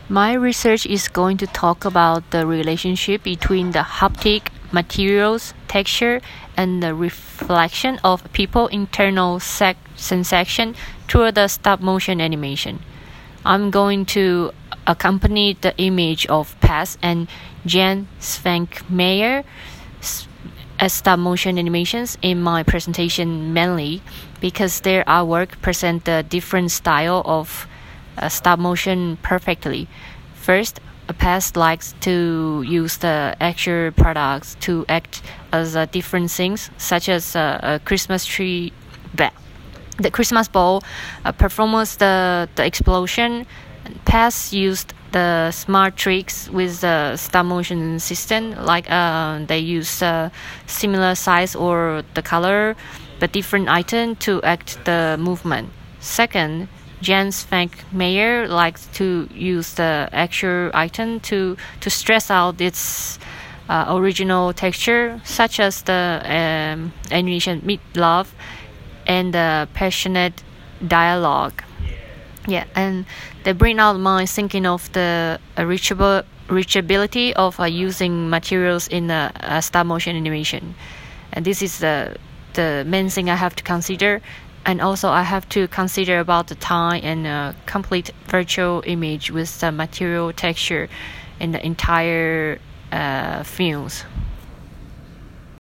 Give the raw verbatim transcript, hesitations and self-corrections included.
My research is going to talk about the relationship between the haptic materials, texture, and the reflection of people's internal sec- sensation through the stop-motion animation. I'm going to accompany the image of Paz and Jan Svankmajer as stop-motion animations in my presentation mainly because their artwork present the different style of uh, stop-motion perfectly. First, Paz likes to use the actual products to act as uh, different things, such as uh, a Christmas tree, bleh, the Christmas ball, uh, performance the, the explosion. Paz used the smart tricks with the stop motion system, like uh, they use uh, similar size or the color, but different item to act the movement. Second, Jan Svankmajer likes to use the actual item to, to stress out its uh, original texture, such as the um, animation Meatloaf and the passionate dialogue. Yeah, and they bring out my thinking of the uh, reachable, reachability of uh, using materials in a, a stop motion animation. And this is the the main thing I have to consider. And also I have to consider about the time and uh, complete virtual image with the material texture in the entire uh, films.